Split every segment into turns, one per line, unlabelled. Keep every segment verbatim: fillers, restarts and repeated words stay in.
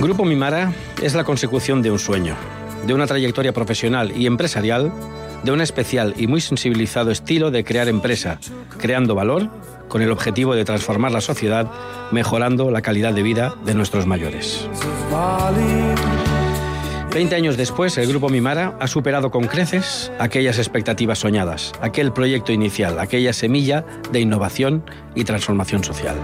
Grupo Mimara es la consecución de un sueño, de una trayectoria profesional y empresarial, de un especial y muy sensibilizado estilo de crear empresa, creando valor, con el objetivo de transformar la sociedad, mejorando la calidad de vida de nuestros mayores. Veinte años después, el Grupo Mimara ha superado con creces aquellas expectativas soñadas, aquel proyecto inicial, aquella semilla de innovación y transformación social.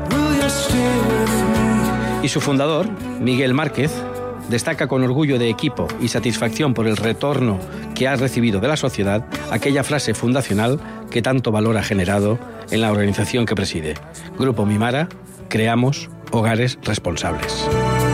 Y su fundador, Miguel Márquez, destaca con orgullo de equipo y satisfacción por el retorno que ha recibido de la sociedad aquella frase fundacional que tanto valor ha generado en la organización que preside. Grupo Mimara, creamos hogares responsables.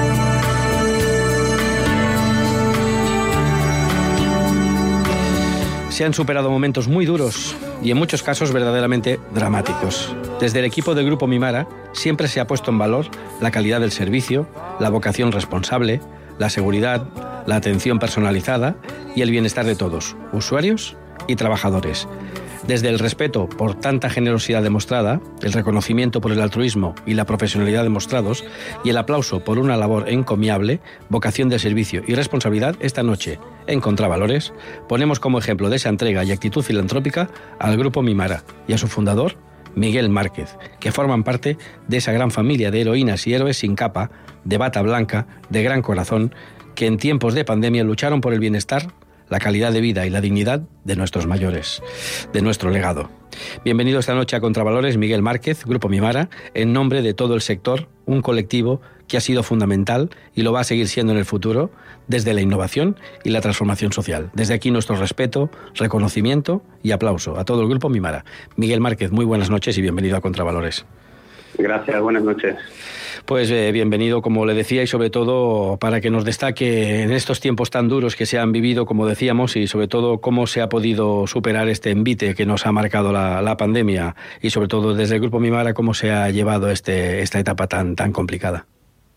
Se han superado momentos muy duros y en muchos casos verdaderamente dramáticos. Desde el equipo del Grupo Mimara siempre se ha puesto en valor la calidad del servicio, la vocación responsable, la seguridad, la atención personalizada y el bienestar de todos, usuarios y trabajadores. Desde el respeto por tanta generosidad demostrada, el reconocimiento por el altruismo y la profesionalidad demostrados y el aplauso por una labor encomiable, vocación de servicio y responsabilidad, esta noche, en Contravalores, ponemos como ejemplo de esa entrega y actitud filantrópica al Grupo Mimara y a su fundador, Miguel Márquez, que forman parte de esa gran familia de heroínas y héroes sin capa, de bata blanca, de gran corazón, que en tiempos de pandemia lucharon por el bienestar, la calidad de vida y la dignidad de nuestros mayores, de nuestro legado. Bienvenido esta noche a Contravalores, Miguel Márquez, Grupo Mimara, en nombre de todo el sector, un colectivo que ha sido fundamental y lo va a seguir siendo en el futuro, desde la innovación y la transformación social. Desde aquí nuestro respeto, reconocimiento y aplauso a todo el Grupo Mimara. Miguel Márquez, muy buenas noches y bienvenido a Contravalores.
Gracias, buenas noches.
Pues eh, bienvenido, como le decía, y sobre todo para que nos destaque en estos tiempos tan duros que se han vivido, como decíamos, y sobre todo cómo se ha podido superar este envite que nos ha marcado la, la pandemia y sobre todo desde el Grupo Mimara, cómo se ha llevado este, esta etapa tan, tan complicada.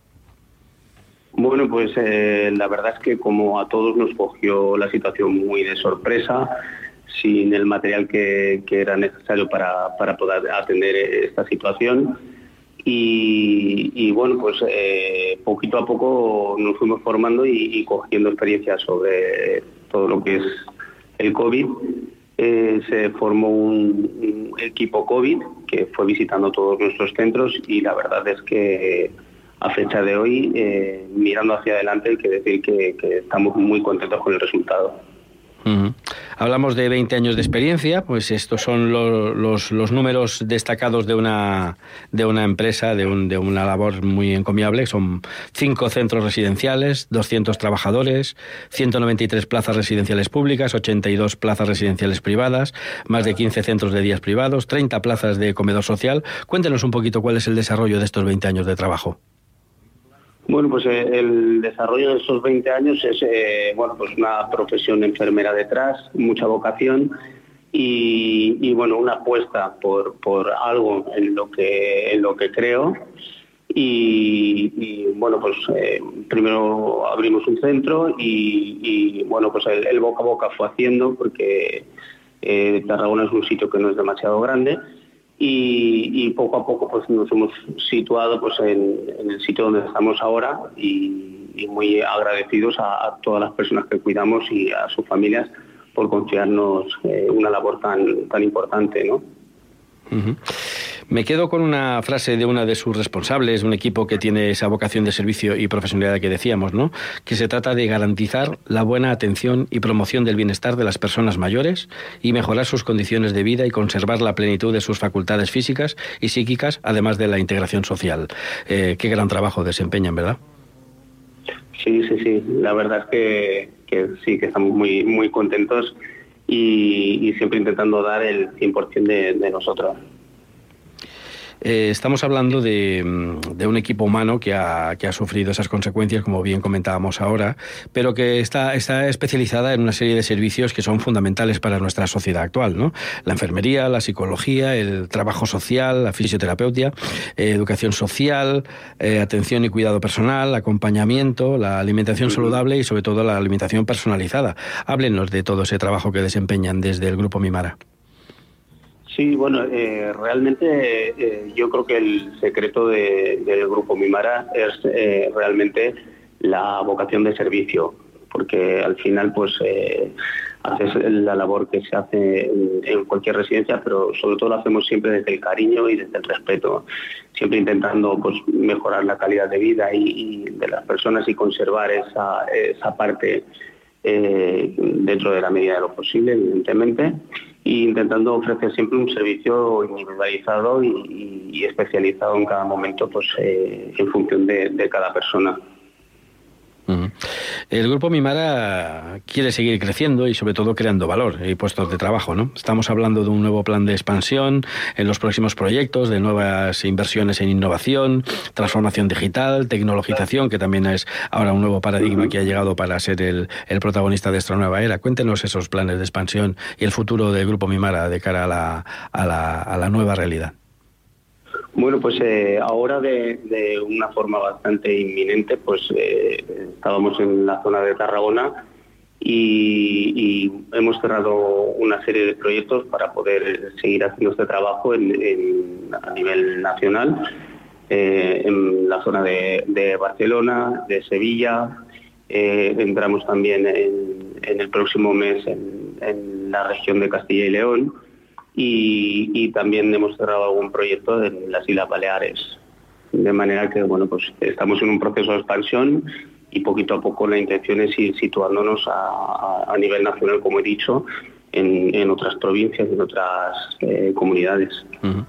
Bueno, pues eh, la verdad es que como a todos nos cogió la situación muy de sorpresa, sin el material que, que era necesario para, para poder atender esta situación. Y, y bueno, pues eh, poquito a poco nos fuimos formando y, y cogiendo experiencia sobre todo lo que es el COVID. Eh, se formó un, un equipo COVID que fue visitando todos nuestros centros y la verdad es que a fecha de hoy, eh, mirando hacia adelante, hay que decir que, que estamos muy contentos con el resultado.
Uh-huh. Hablamos de veinte años de experiencia, pues estos son lo, los, los números destacados de una, de una empresa, de, un, de una labor muy encomiable. Son cinco centros residenciales, doscientos trabajadores, ciento noventa y tres plazas residenciales públicas, ochenta y dos plazas residenciales privadas, más de quince centros de días privados, treinta plazas de comedor social. Cuéntenos un poquito cuál es el desarrollo de estos veinte años de trabajo.
Bueno, pues eh, el desarrollo de estos veinte años es eh, bueno, pues una profesión enfermera detrás, mucha vocación y, y bueno, una apuesta por, por algo en lo que en lo que creo y, y bueno, pues eh, primero abrimos un centro y, y bueno, pues el, el boca a boca fue haciendo porque eh, Tarragona es un sitio que no es demasiado grande. Y, y poco a poco pues nos hemos situado pues en, en el sitio donde estamos ahora y, y muy agradecidos a, a todas las personas que cuidamos y a sus familias por confiarnos eh, una labor tan tan importante, ¿no?
Uh-huh. Me quedo con una frase de una de sus responsables, un equipo que tiene esa vocación de servicio y profesionalidad que decíamos, ¿no? Que se trata de garantizar la buena atención y promoción del bienestar de las personas mayores y mejorar sus condiciones de vida y conservar la plenitud de sus facultades físicas y psíquicas, además de la integración social. Eh, qué gran trabajo desempeñan, ¿verdad?
Sí, sí, sí. La verdad es que, que sí, que estamos muy, muy contentos y, y siempre intentando dar el cien por ciento de, de nosotros.
Eh, estamos hablando de, de un equipo humano que ha, que ha sufrido esas consecuencias, como bien comentábamos ahora, pero que está, está especializada en una serie de servicios que son fundamentales para nuestra sociedad actual, ¿no? La enfermería, la psicología, el trabajo social, la fisioterapeutia, eh, educación social, eh, atención y cuidado personal, acompañamiento, la alimentación saludable y sobre todo la alimentación personalizada. Háblenos de todo ese trabajo que desempeñan desde el Grupo Mimara.
Sí, bueno, eh, realmente eh, yo creo que el secreto de, del Grupo Mimara es eh, realmente la vocación de servicio, porque al final pues eh, haces la labor que se hace en, en cualquier residencia, pero sobre todo lo hacemos siempre desde el cariño y desde el respeto, siempre intentando pues mejorar la calidad de vida y, y de las personas y conservar esa, esa parte eh, dentro de la medida de lo posible, evidentemente, e intentando ofrecer siempre un servicio individualizado y, y, y especializado en cada momento, pues eh, en función de, de cada persona.
Uh-huh. El Grupo Mimara quiere seguir creciendo y sobre todo creando valor y puestos de trabajo, ¿no? Estamos hablando de un nuevo plan de expansión en los próximos proyectos, de nuevas inversiones en innovación, transformación digital, tecnologización, que también es ahora un nuevo paradigma que ha llegado para ser el, el protagonista de esta nueva era. Cuéntenos esos planes de expansión y el futuro del Grupo Mimara de cara a la, a la, a la nueva realidad.
Bueno, pues eh, ahora de, de una forma bastante inminente, pues eh, estábamos en la zona de Tarragona y, y hemos cerrado una serie de proyectos para poder seguir haciendo este trabajo en, en, a nivel nacional, eh, en la zona de, de Barcelona, de Sevilla, eh, entramos también en, en el próximo mes en, en la región de Castilla y León. Y, y también hemos cerrado algún proyecto en las Islas Baleares, de manera que bueno, pues estamos en un proceso de expansión y poquito a poco la intención es ir situándonos a, a, a nivel nacional, como he dicho, en, en otras provincias, en otras eh, comunidades.
Uh-huh.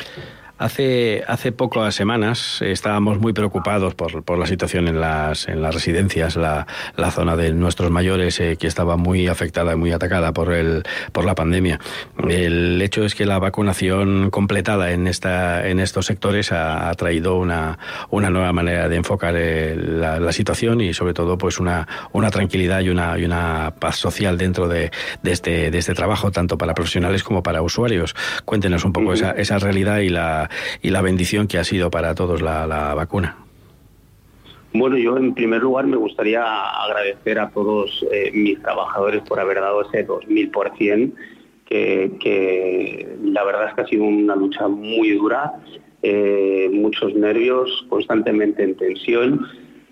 Hace hace pocas semanas estábamos muy preocupados por, por la situación en las en las residencias, la, la zona de nuestros mayores eh, que estaba muy afectada y muy atacada por el por la pandemia. El hecho es que la vacunación completada en esta en estos sectores ha, ha traído una una nueva manera de enfocar eh, la, la situación y sobre todo pues una una tranquilidad y una y una paz social dentro de, de este de este trabajo, tanto para profesionales como para usuarios. Cuéntenos un poco uh-huh. esa esa realidad y la y la bendición que ha sido para todos la, la vacuna.
Bueno, yo en primer lugar me gustaría agradecer a todos eh, mis trabajadores por haber dado ese dos mil por ciento, que, que la verdad es que ha sido una lucha muy dura, eh, muchos nervios, constantemente en tensión.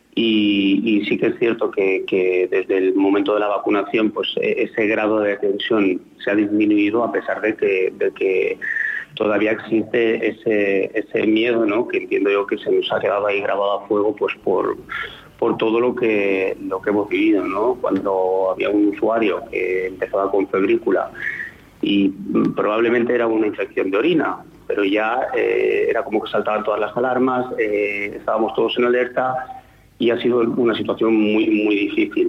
Y, y sí que es cierto que, que desde el momento de la vacunación pues ese grado de tensión se ha disminuido, a pesar de que, de que todavía existe ese ese miedo, ¿no? Que entiendo yo que se nos ha quedado ahí grabado a fuego pues por por todo lo que lo que hemos vivido, ¿no? Cuando había un usuario que empezaba con febrícula y probablemente era una infección de orina, pero ya eh, era como que saltaban todas las alarmas, eh, estábamos todos en alerta y ha sido una situación muy muy difícil.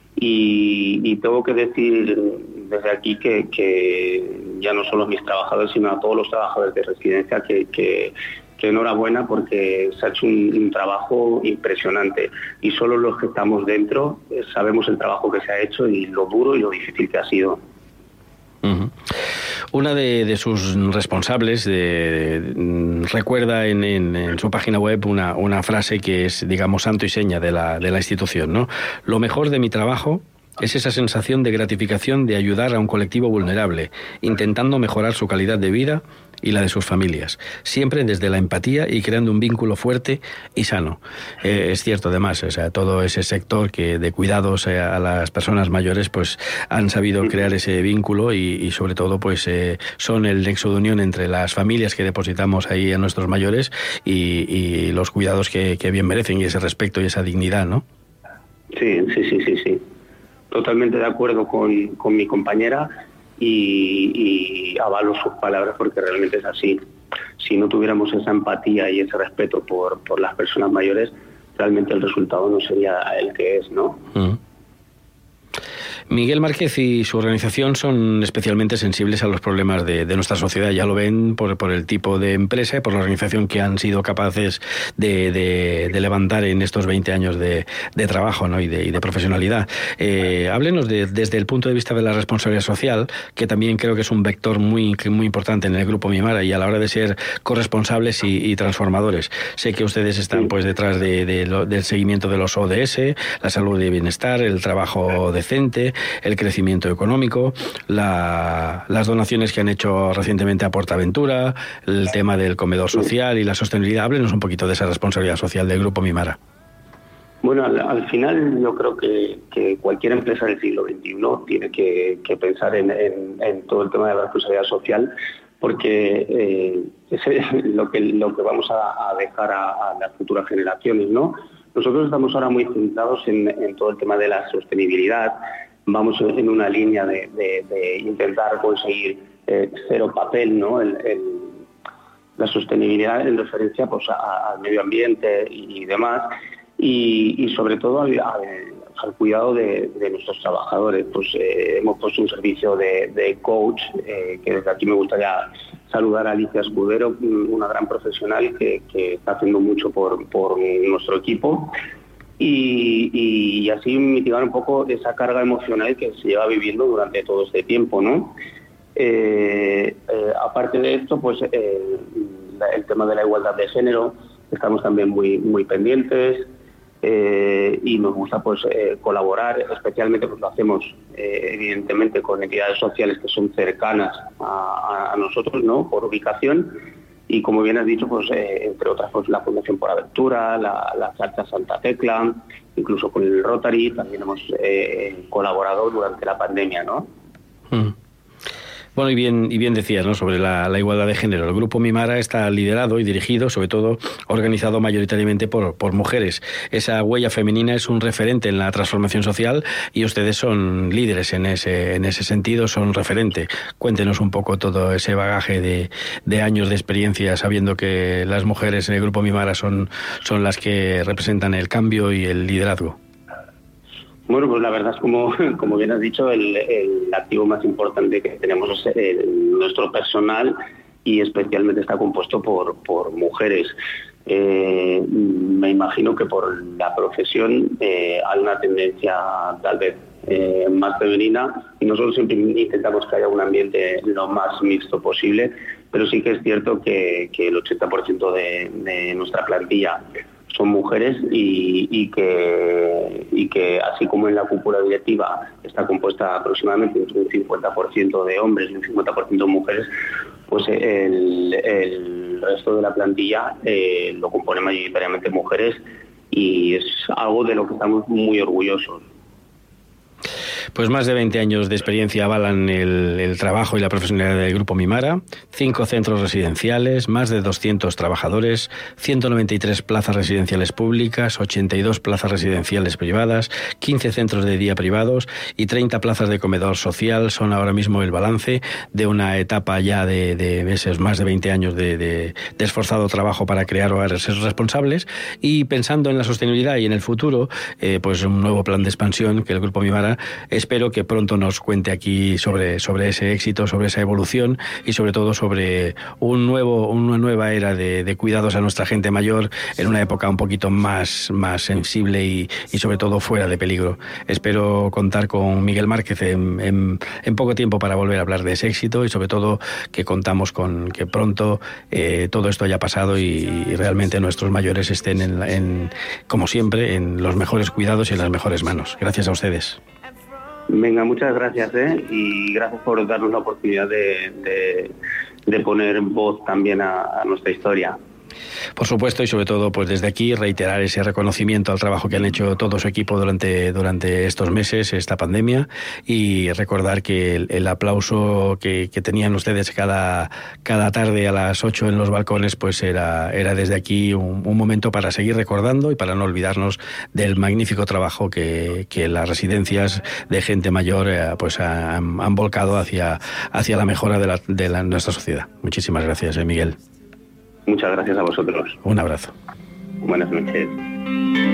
Y, y tengo que decir desde aquí que, que ya no solo a mis trabajadores, sino a todos los trabajadores de residencia, que, que, que enhorabuena, porque se ha hecho un, un trabajo impresionante. Y solo los que estamos dentro eh, sabemos el trabajo que se ha hecho y lo duro y lo difícil que ha sido.
Uh-huh. Una de, de sus responsables de, de, recuerda en, en, en su página web una, una frase que es, digamos, santo y seña de la, de la institución, ¿no? Lo mejor de mi trabajo es esa sensación de gratificación de ayudar a un colectivo vulnerable, intentando mejorar su calidad de vida y la de sus familias, siempre desde la empatía y creando un vínculo fuerte y sano. Eh, es cierto, además, o sea, todo ese sector que de cuidados eh, a las personas mayores, pues han sabido crear ese vínculo y, y sobre todo, pues eh, son el nexo de unión entre las familias que depositamos ahí a nuestros mayores y, y los cuidados que, que bien merecen y ese respeto y esa dignidad, ¿no?
Sí, sí, sí, sí, sí. Totalmente de acuerdo con, con mi compañera. Y, y avalo sus palabras porque realmente es así. Si no tuviéramos esa empatía y ese respeto por, por las personas mayores, realmente el resultado no sería el que es, ¿no?
Uh-huh. Miguel Márquez y su organización son especialmente sensibles a los problemas de, de nuestra sociedad. Ya lo ven por, por el tipo de empresa y por la organización que han sido capaces de, de, de levantar en estos veinte años de, de trabajo, ¿no? y, de, y de profesionalidad. Eh, háblenos de, desde el punto de vista de la responsabilidad social, que también creo que es un vector muy, muy importante en el Grupo Mimara y a la hora de ser corresponsables y, y transformadores. Sé que ustedes están pues detrás de, de lo, del seguimiento de los O D S, la salud y bienestar, el trabajo decente, el crecimiento económico, la, las donaciones que han hecho recientemente a Portaventura, el tema del comedor social y la sostenibilidad. Háblenos un poquito de esa responsabilidad social del Grupo Mimara.
Bueno, al, al final yo creo que, que cualquier empresa del siglo veintiuno tiene que, que pensar en, en, en todo el tema de la responsabilidad social, porque eh, es lo que, lo que vamos a, a dejar a, a las futuras generaciones, ¿no? Nosotros estamos ahora muy centrados en, en todo el tema de la sostenibilidad. Vamos en una línea de, de, de intentar conseguir eh, cero papel, ¿no? El, el, la sostenibilidad en referencia pues, a, al medio ambiente y, y demás, y, y sobre todo al, al, al cuidado de, de nuestros trabajadores. Pues eh, hemos puesto un servicio de, de coach, eh, que desde aquí me gustaría saludar a Alicia Escudero, una gran profesional que, que está haciendo mucho por, por nuestro equipo, y, y así mitigar un poco esa carga emocional que se lleva viviendo durante todo este tiempo, ¿no? Eh, eh, aparte de esto, pues eh, la, el tema de la igualdad de género, estamos también muy, muy pendientes. Eh, y nos gusta pues eh, colaborar, especialmente pues lo hacemos eh, evidentemente con entidades sociales que son cercanas a, a nosotros, ¿no? Por ubicación, y como bien has dicho, pues eh, entre otras pues la Fundación por Aventura, la, la Charcha Santa Tecla, incluso con el Rotary también hemos eh, colaborado durante la pandemia, ¿no?
Mm. Bueno, y bien, y bien decías, ¿no?, sobre la, la igualdad de género. El Grupo Mimara está liderado y dirigido, sobre todo organizado mayoritariamente por, por mujeres. Esa huella femenina es un referente en la transformación social y ustedes son líderes en ese, en ese sentido, son referente. Cuéntenos un poco todo ese bagaje de, de años de experiencia, sabiendo que las mujeres en el Grupo Mimara son, son las que representan el cambio y el liderazgo.
Bueno, pues la verdad es como, como bien has dicho, el, el activo más importante que tenemos es el, nuestro personal, y especialmente está compuesto por, por mujeres. Eh, me imagino que por la profesión eh, hay una tendencia tal vez eh, más femenina, y nosotros siempre intentamos que haya un ambiente lo más mixto posible, pero sí que es cierto que, que el ochenta por ciento de, de nuestra plantilla son mujeres, y, y, que, y que así como en la cúpula directiva está compuesta aproximadamente entre un cincuenta por ciento de hombres y un cincuenta por ciento de mujeres, pues el, el resto de la plantilla eh, lo compone mayoritariamente mujeres, y es algo de lo que estamos muy orgullosos.
Pues más de veinte años de experiencia avalan el, el trabajo y la profesionalidad del Grupo Mimara, cinco centros residenciales, más de doscientos trabajadores, ciento noventa y tres plazas residenciales públicas, ochenta y dos plazas residenciales privadas, quince centros de día privados y treinta plazas de comedor social. Son ahora mismo el balance de una etapa ya de, de meses, más de veinte años de, de, de esforzado trabajo para crear hogares responsables, y pensando en la sostenibilidad y en el futuro, eh, pues un nuevo plan de expansión que el Grupo Mimara espero que pronto nos cuente aquí sobre, sobre ese éxito, sobre esa evolución, y sobre todo sobre un nuevo, una nueva era de, de cuidados a nuestra gente mayor en una época un poquito más, más sensible y, y sobre todo fuera de peligro. Espero contar con Miguel Márquez en, en, en poco tiempo para volver a hablar de ese éxito, y sobre todo que contamos con que pronto eh, todo esto haya pasado y, y realmente nuestros mayores estén en, en, como siempre, en los mejores cuidados y en las mejores manos. Gracias a ustedes.
Venga, muchas gracias, ¿eh? Y gracias por darnos la oportunidad de, de, de poner voz también a, a nuestra historia.
Por supuesto, y sobre todo pues desde aquí reiterar ese reconocimiento al trabajo que han hecho todo su equipo durante, durante estos meses, esta pandemia, y recordar que el, el aplauso que, que tenían ustedes cada, cada tarde a las ocho en los balcones pues era, era desde aquí un, un momento para seguir recordando y para no olvidarnos del magnífico trabajo que, que las residencias de gente mayor eh, pues han, han volcado hacia, hacia la mejora de, la, de la, nuestra sociedad. Muchísimas gracias, eh, Miguel.
Muchas gracias a vosotros.
Un abrazo.
Buenas noches.